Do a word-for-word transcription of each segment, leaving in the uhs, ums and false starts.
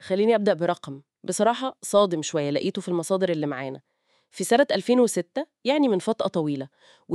خليني أبدأ برقم بصراحة صادم شوية لقيته في المصادر اللي معانا. في سنة ألفين وستة، يعني من فترة طويلة،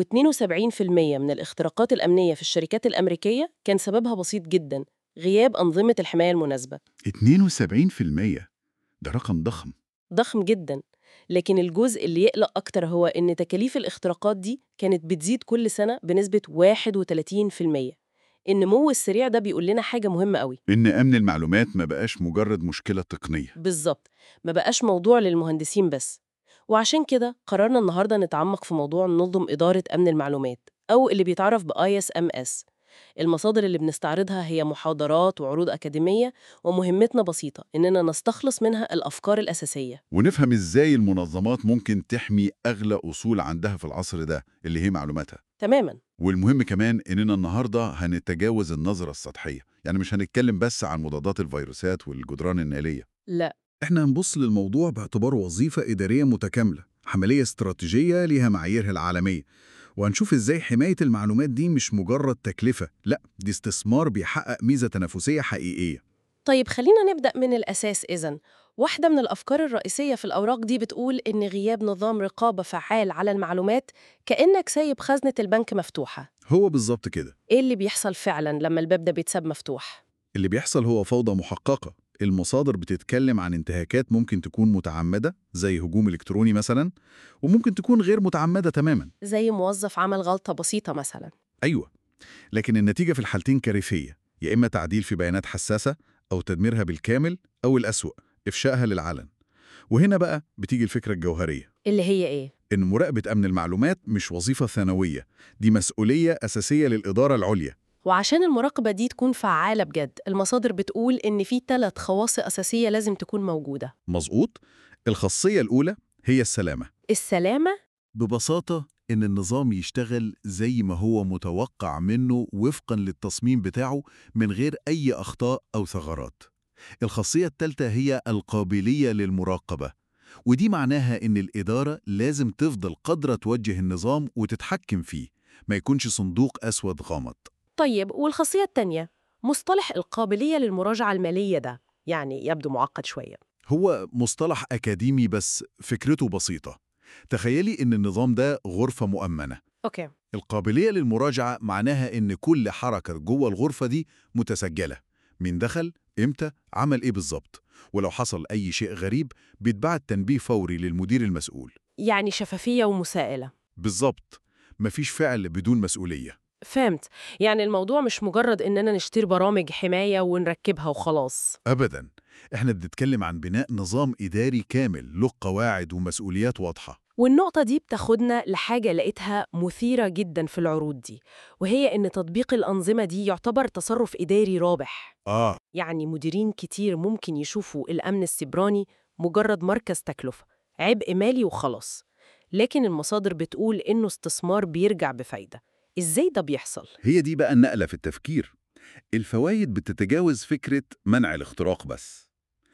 و72% من الاختراقات الأمنية في الشركات الأمريكية كان سببها بسيط جدا: غياب أنظمة الحماية المناسبة. اتنين وسبعين في المية ده رقم ضخم. ضخم جدا. لكن الجزء اللي يقلق أكتر هو إن تكاليف الاختراقات دي كانت بتزيد كل سنة بنسبة واحد وثلاثين في المية. النمو السريع ده بيقول لنا حاجة مهمة قوي. إن أمن المعلومات ما بقاش مجرد مشكلة تقنية. بالظبط، ما بقاش موضوع للمهندسين بس. وعشان كده قررنا النهاردة نتعمق في موضوع نظم إدارة أمن المعلومات، أو اللي بيتعرف ب آي إس إم إس. المصادر اللي بنستعرضها هي محاضرات وعروض أكاديمية، ومهمتنا بسيطة: إننا نستخلص منها الأفكار الأساسية. ونفهم إزاي المنظمات ممكن تحمي أغلى أصول عندها في العصر ده اللي هي معلوماتها. تماماً. والمهم كمان إننا النهاردة هنتجاوز النظرة السطحية، يعني مش هنتكلم بس عن مضادات الفيروسات والجدران النالية. لا. احنا هنبص للموضوع باعتباره وظيفة إدارية متكاملة، عملية استراتيجية ليها معاييرها العالمية، وهنشوف ازاي حماية المعلومات دي مش مجرد تكلفة، لا دي استثمار بيحقق ميزة تنافسية حقيقية. طيب خلينا نبدأ من الأساس إذن. واحدة من الأفكار الرئيسية في الأوراق دي بتقول إن غياب نظام رقابة فعال على المعلومات كأنك سايب خزنة البنك مفتوحة. هو بالظبط كده. إيه اللي بيحصل فعلاً لما الباب ده بيتساب مفتوح؟ اللي بيحصل هو فوضى محققة. المصادر بتتكلم عن انتهاكات ممكن تكون متعمدة زي هجوم إلكتروني مثلا، وممكن تكون غير متعمدة تماما. زي موظف عمل غلطة بسيطة مثلاً. أيوة، لكن النتيجة في الحالتين كارثية، يا إما تعديل في بيانات حساسة أو تدميرها بالكامل، أو الأسوأ إفشائها للعلن. وهنا بقى بتيجي الفكرة الجوهرية، اللي هي إيه؟ إن مراقبة أمن المعلومات مش وظيفة ثانوية، دي مسؤولية أساسية للإدارة العليا. وعشان المراقبة دي تكون فعالة بجد، المصادر بتقول إن في ثلاث خواص أساسية لازم تكون موجودة. مظبوط. الخاصية الأولى هي السلامة. السلامة؟ ببساطة إن النظام يشتغل زي ما هو متوقع منه وفقاً للتصميم بتاعه من غير أي أخطاء أو ثغرات. الخاصية الثالثة هي القابلية للمراقبة، ودي معناها إن الإدارة لازم تفضل قادرة توجه النظام وتتحكم فيه، ما يكونش صندوق أسود غامض. طيب والخاصية التانية؟ مصطلح القابلية للمراجعة المالية ده يعني يبدو معقد شوية. هو مصطلح أكاديمي بس فكرته بسيطة. تخيلي إن النظام ده غرفة مؤمنة. أوكي. القابلية للمراجعة معناها إن كل حركة جوه الغرفة دي متسجلة، مين دخل، إمتى، عمل إيه بالظبط، ولو حصل أي شيء غريب بيتبعت تنبيه فوري للمدير المسؤول. يعني شفافية ومساءلة. بالظبط، مفيش فعل بدون مسؤولية. فهمت. يعني الموضوع مش مجرد إننا نشتري برامج حماية ونركبها وخلاص. أبداً، إحنا بنتكلم عن بناء نظام إداري كامل له قواعد ومسؤوليات واضحة. والنقطة دي بتاخدنا لحاجة لقيتها مثيرة جدا في العروض دي، وهي إن تطبيق الأنظمة دي يعتبر تصرف إداري رابح. آه. يعني مديرين كتير ممكن يشوفوا الأمن السيبراني مجرد مركز تكلفة، عبء مالي وخلاص. لكن المصادر بتقول إنه استثمار بيرجع بفايدة. إزاي ده بيحصل؟ هي دي بقى النقلة في التفكير. الفوايد بتتجاوز فكرة منع الاختراق بس.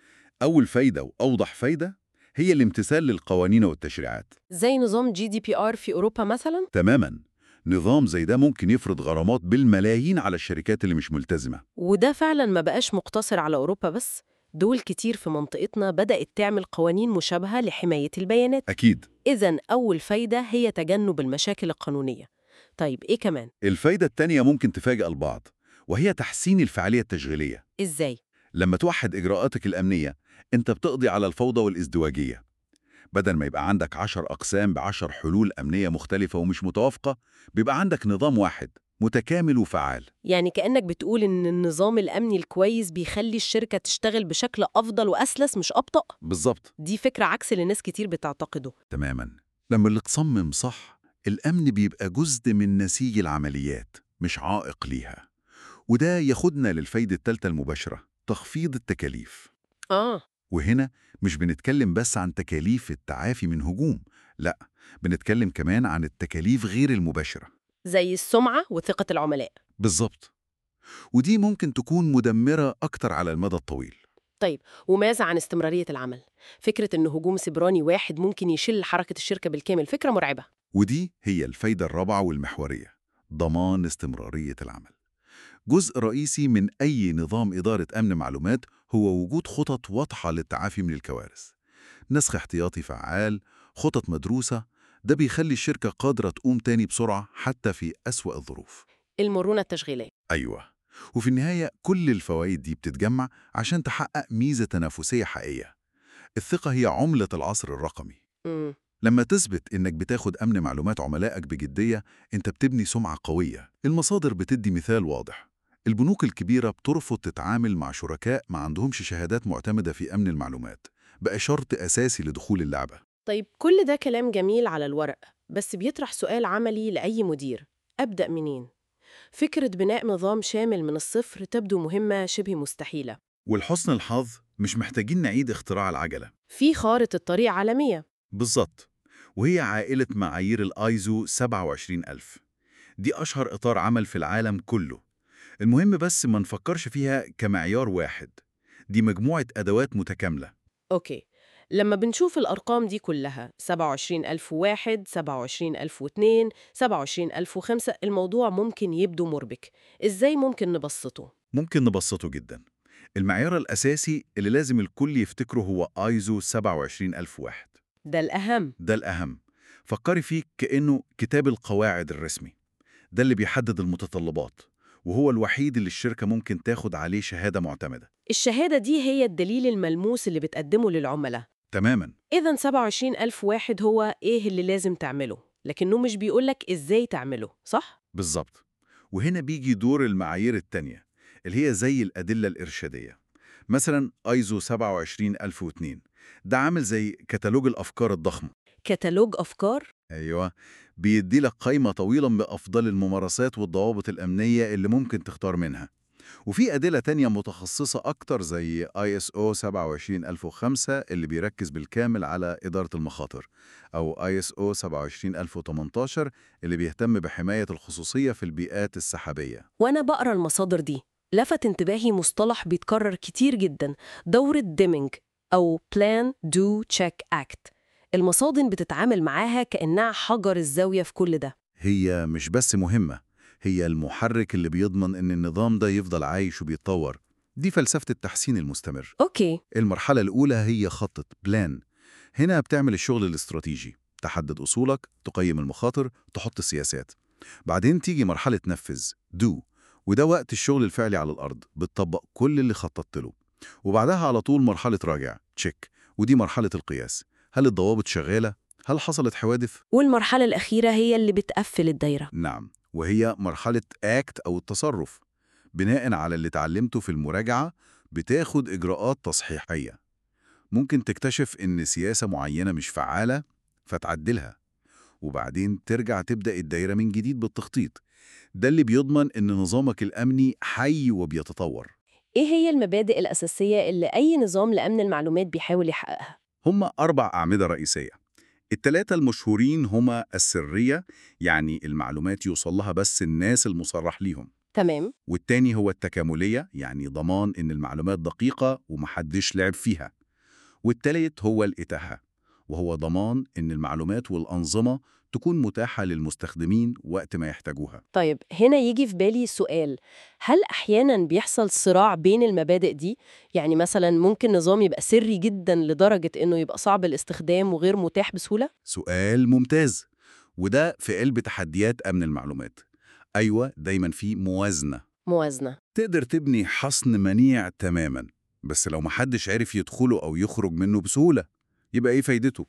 أول فايدة وأوضح فايدة هي الامتثال للقوانين والتشريعات. زي نظام جي دي بي آر في أوروبا مثلاً؟ تماماً. نظام زي ده ممكن يفرض غرامات بالملايين على الشركات اللي مش ملتزمة. وده فعلاً ما بقاش مقتصر على أوروبا بس. دول كتير في منطقتنا بدأت تعمل قوانين مشابهة لحماية البيانات. أكيد. إذن أول فايدة هي تجنب المشاكل القانونية. طيب إيه كمان؟ الفايدة التانية ممكن تفاجئ البعض، وهي تحسين الفعالية التشغيلية. إزاي؟ لما توحد إجراءاتك الأمنية، أنت بتقضي على الفوضى والازدواجية. بدل ما يبقى عندك عشر أقسام بعشر حلول أمنية مختلفة ومش متوافقة، بيبقى عندك نظام واحد متكامل وفعال. يعني كأنك بتقول إن النظام الأمني الكويس بيخلي الشركة تشتغل بشكل أفضل وأسلس مش أبطأ؟ بالظبط. دي فكرة عكس اللي ناس كتير بتعتقده. تماماً. لما اللي تصمم صح، الأمن بيبقى جزء من نسيج العمليات مش عائق ليها. وده ياخدنا للفايدة الثالثة المباشرة: تخفيض التكاليف. آه. وهنا مش بنتكلم بس عن تكاليف التعافي من هجوم، لا، بنتكلم كمان عن التكاليف غير المباشرة. زي السمعة وثقة العملاء. بالظبط. ودي ممكن تكون مدمرة أكتر على المدى الطويل. طيب وماذا عن استمرارية العمل؟ فكرة إن هجوم سيبراني واحد ممكن يشل حركة الشركة بالكامل فكرة مرعبة. ودي هي الفايدة الرابعة والمحورية: ضمان استمرارية العمل. جزء رئيسي من أي نظام إدارة أمن معلومات هو وجود خطط واضحة للتعافي من الكوارث. نسخ احتياطي فعال، خطط مدروسة، ده بيخلي الشركة قادرة تقوم تاني بسرعة حتى في أسوأ الظروف. المرونة التشغيلية. أيوة، وفي النهاية كل الفوائد دي بتتجمع عشان تحقق ميزة تنافسية حقيقية. الثقة هي عملة العصر الرقمي. مم. لما تثبت إنك بتاخد أمن معلومات عملائك بجدية، أنت بتبني سمعة قوية. المصادر بتدي مثال واضح. البنوك الكبيرة بترفض تتعامل مع شركاء ما عندهمش شهادات معتمدة في أمن المعلومات، بقى شرط أساسي لدخول اللعبة. طيب كل ده كلام جميل على الورق، بس بيطرح سؤال عملي لأي مدير: أبدأ منين؟ فكرة بناء نظام شامل من الصفر تبدو مهمة شبه مستحيلة. والحسن الحظ مش محتاجين نعيد اختراع العجلة. في خارطة الطريق عالمية. بالظبط، وهي عائلة معايير الآيزو سبعة وعشرين ألف. دي أشهر إطار عمل في العالم كله. المهم بس ما نفكرش فيها كمعيار واحد، دي مجموعة أدوات متكاملة. أوكي، لما بنشوف الأرقام دي كلها سبعة وعشرين ألف وواحد، سبعة وعشرين ألف واثنين، سبعة وعشرين ألف وخمسة، الموضوع ممكن يبدو مربك. إزاي ممكن نبسطه؟ ممكن نبسطه جدا. المعيار الأساسي اللي لازم الكل يفتكره هو آيزو سبعة وعشرين ألف وواحد. ده الأهم. ده الأهم. فكري فيه كأنه كتاب القواعد الرسمي. ده اللي بيحدد المتطلبات، وهو الوحيد اللي الشركة ممكن تاخد عليه شهادة معتمدة. الشهادة دي هي الدليل الملموس اللي بتقدمه للعملاء. تماماً. إذن سبعة وعشرين ألف واحد هو إيه اللي لازم تعمله، لكنه مش بيقولك إزاي تعمله، صح؟ بالظبط. وهنا بيجي دور المعايير التانية اللي هي زي الأدلة الإرشادية. مثلا آيزو سبعة وعشرين ألف واثنين ده عامل زي كتالوج الأفكار الضخم. كتالوج أفكار؟ أيوة، بيدي لك قائمة طويلة بأفضل الممارسات والضوابط الأمنية اللي ممكن تختار منها. وفي أدلة تانية متخصصة أكتر زي آي إس أو سبعة وعشرين ألف وخمسة اللي بيركز بالكامل على إدارة المخاطر، أو آي إس أو سبعة وعشرين ألف وتمنتاشر اللي بيهتم بحماية الخصوصية في البيئات السحابية. وأنا بقرأ المصادر دي لفت انتباهي مصطلح بيتكرر كتير جدا: دورة ديمينج أو Plan Do Check Act. المصادر بتتعامل معاها كأنها حجر الزاوية في كل ده. هي مش بس مهمة، هي المحرك اللي بيضمن إن النظام ده يفضل عايش وبيتطور. دي فلسفة التحسين المستمر. أوكي. المرحلة الأولى هي خطة بلان. هنا بتعمل الشغل الاستراتيجي، تحدد أصولك، تقيم المخاطر، تحط السياسات. بعدين تيجي مرحلة نفذ دو، وده وقت الشغل الفعلي على الأرض، بتطبق كل اللي خططت له. وبعدها على طول مرحلة راجع تشيك، ودي مرحلة القياس. هل الضوابط شغالة؟ هل حصلت حوادث؟ والمرحلة الأخيرة هي اللي بتقفل الدايرة. نعم، وهي مرحلة أكت أو التصرف. بناء على اللي اتعلمته في المراجعة بتاخد إجراءات تصحيحية. ممكن تكتشف إن سياسة معينة مش فعالة فتعدلها، وبعدين ترجع تبدأ الدايرة من جديد بالتخطيط. ده اللي بيضمن إن نظامك الأمني حي وبيتطور. إيه هي المبادئ الأساسية اللي أي نظام لأمن المعلومات بيحاول يحققها؟ هما أربع أعمدة رئيسية. التلاتة المشهورين هما السرية، يعني المعلومات يوصل لها بس الناس المصرح ليهم. تمام. والتاني هو التكاملية، يعني ضمان إن المعلومات دقيقة ومحدش لعب فيها. والتالت هو الإتاحة، وهو ضمان إن المعلومات والأنظمة تكون متاحة للمستخدمين وقت ما يحتاجوها. طيب هنا يجي في بالي سؤال: هل أحياناً بيحصل صراع بين المبادئ دي؟ يعني مثلاً ممكن نظام يبقى سري جداً لدرجة إنه يبقى صعب الاستخدام وغير متاح بسهولة؟ سؤال ممتاز، وده في قلب تحديات أمن المعلومات. أيوة، دايما في موازنة. موازنة. تقدر تبني حصن منيع تماما، بس لو محدش عرف يدخله أو يخرج منه بسهولة يبقى إيه فايدته؟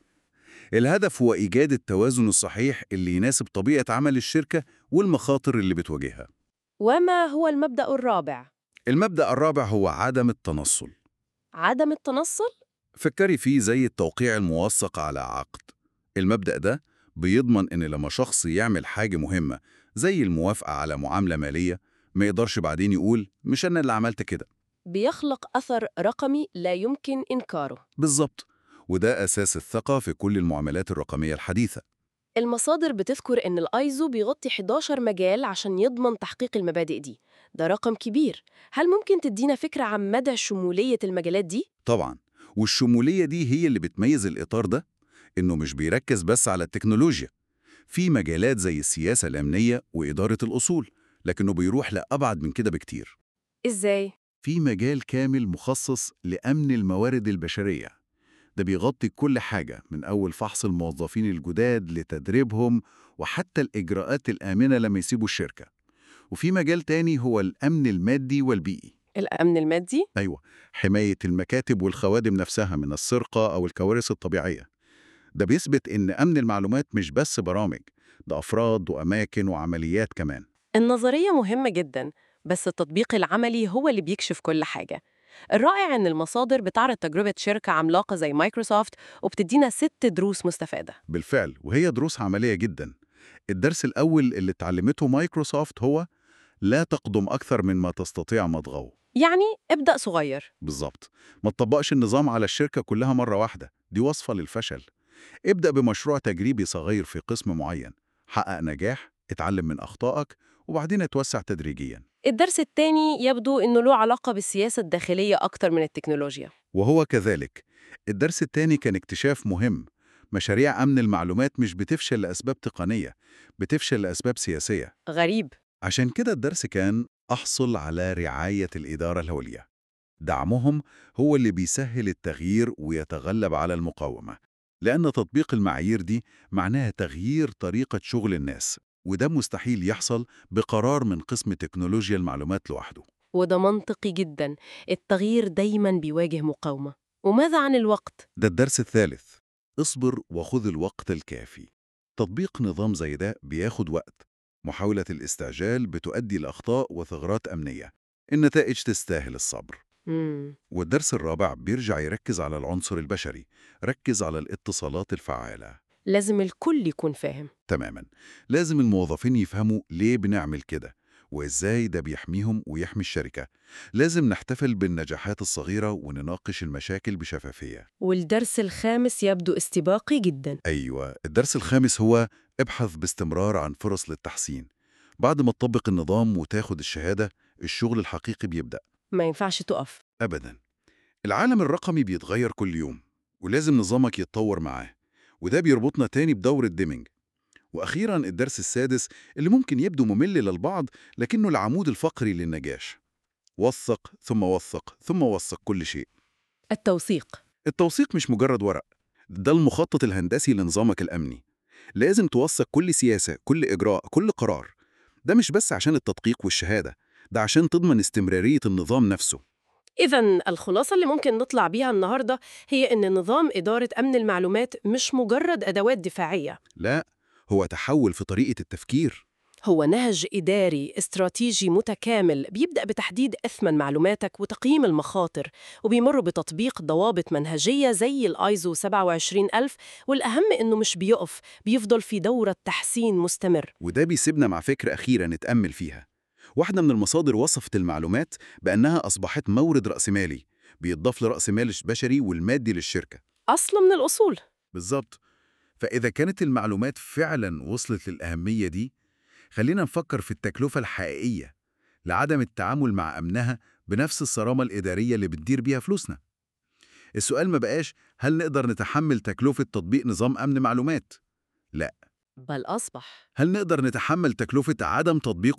الهدف هو إيجاد التوازن الصحيح اللي يناسب طبيعة عمل الشركة والمخاطر اللي بتواجهها. وما هو المبدأ الرابع؟ المبدأ الرابع هو عدم التنصل. عدم التنصل؟ فكري فيه زي التوقيع الموثق على عقد. المبدأ ده بيضمن إن لما شخص يعمل حاجة مهمة زي الموافقة على معاملة مالية، ما يقدرش بعدين يقول مش أنا اللي عملت كده. بيخلق أثر رقمي لا يمكن إنكاره. بالظبط، وده أساس الثقة في كل المعاملات الرقمية الحديثة. المصادر بتذكر إن الآيزو بيغطي حداشر مجال عشان يضمن تحقيق المبادئ دي. ده رقم كبير. هل ممكن تدينا فكرة عن مدى شمولية المجالات دي؟ طبعاً، والشمولية دي هي اللي بتميز الإطار ده، إنه مش بيركز بس على التكنولوجيا. في مجالات زي السياسة الأمنية وإدارة الأصول، لكنه بيروح لأبعد من كده بكتير. إزاي؟ في مجال كامل مخصص لأمن الموارد البشرية. ده بيغطي كل حاجة من أول فحص الموظفين الجداد لتدريبهم وحتى الإجراءات الآمنة لما يسيبوا الشركة. وفي مجال تاني هو الأمن المادي والبيئي. الأمن المادي؟ أيوة، حماية المكاتب والخوادم نفسها من السرقة أو الكوارث الطبيعية. ده بيثبت إن أمن المعلومات مش بس برامج، ده أفراد وأماكن وعمليات كمان. النظرية مهمة جدا، بس التطبيق العملي هو اللي بيكشف كل حاجة. الرائع إن المصادر بتعرض تجربة شركة عملاقة زي مايكروسوفت وبتدينا ست دروس مستفادة. بالفعل، وهي دروس عملية جدا. الدرس الأول اللي اتعلمته مايكروسوفت هو لا تقدم أكثر من ما تستطيع مضغه. يعني ابدأ صغير. بالظبط، ما تطبقش النظام على الشركة كلها مرة واحدة، دي وصفة للفشل. ابدأ بمشروع تجريبي صغير في قسم معين، حقق نجاح، اتعلم من أخطائك، وبعدين اتوسع تدريجيا. الدرس الثاني يبدو إنه له علاقة بالسياسة الداخلية أكتر من التكنولوجيا. وهو كذلك. الدرس الثاني كان اكتشاف مهم: مشاريع أمن المعلومات مش بتفشل لأسباب تقنية، بتفشل لأسباب سياسية. غريب. عشان كده الدرس كان أحصل على رعاية الإدارة العليا. دعمهم هو اللي بيسهل التغيير ويتغلب على المقاومة، لأن تطبيق المعايير دي معناها تغيير طريقة شغل الناس، وده مستحيل يحصل بقرار من قسم تكنولوجيا المعلومات لوحده. وده منطقي جدا، التغيير دايما بيواجه مقاومة. وماذا عن الوقت؟ ده الدرس الثالث: اصبر وخذ الوقت الكافي. تطبيق نظام زي ده بياخد وقت. محاولة الاستعجال بتؤدي لأخطاء وثغرات أمنية. النتائج تستاهل الصبر. مم. والدرس الرابع بيرجع يركز على العنصر البشري، ركز على الاتصالات الفعالة. لازم الكل يكون فاهم. تماما، لازم الموظفين يفهموا ليه بنعمل كده وإزاي ده بيحميهم ويحمي الشركة. لازم نحتفل بالنجاحات الصغيرة ونناقش المشاكل بشفافية. والدرس الخامس يبدو استباقي جدا. أيوة، الدرس الخامس هو ابحث باستمرار عن فرص للتحسين. بعد ما تطبق النظام وتاخد الشهادة، الشغل الحقيقي بيبدأ. ما ينفعش تقف. أبداً. العالم الرقمي بيتغير كل يوم، ولازم نظامك يتطور معاه. وده بيربطنا تاني بدورة ديمينج. وأخيراً الدرس السادس اللي ممكن يبدو ممل للبعض، لكنه العمود الفقري للنجاح: وثق ثم وثق ثم وثق كل شيء. التوثيق. التوثيق مش مجرد ورق، ده المخطط الهندسي لنظامك الأمني. لازم توثق كل سياسة، كل إجراء، كل قرار. ده مش بس عشان التدقيق والشهادة، ده عشان تضمن استمرارية النظام نفسه. إذن الخلاصة اللي ممكن نطلع بيها النهاردة هي إن نظام إدارة أمن المعلومات مش مجرد أدوات دفاعية. لا، هو تحول في طريقة التفكير. هو نهج إداري استراتيجي متكامل بيبدأ بتحديد أثمن معلوماتك وتقييم المخاطر، وبيمر بتطبيق ضوابط منهجية زي الآيزو سبعة وعشرين ألف، والأهم إنه مش بيقف، بيفضل في دورة تحسين مستمر. وده بيسيبنا مع فكرة أخيرة نتأمل فيها. واحدة من المصادر وصفت المعلومات بأنها أصبحت مورد رأسمالي، بيتضاف لرأس مال البشري والمادي للشركة. أصل من الأصول. بالظبط. فإذا كانت المعلومات فعلا وصلت للأهمية دي، خلينا نفكر في التكلفة الحقيقية لعدم التعامل مع أمنها بنفس الصرامة الإدارية اللي بتدير بيها فلوسنا. السؤال ما بقاش هل نقدر نتحمل تكلفة تطبيق نظام أمن معلومات؟ لا. بل أصبح هل نقدر نتحمل تكلفة عدم تطبيقه؟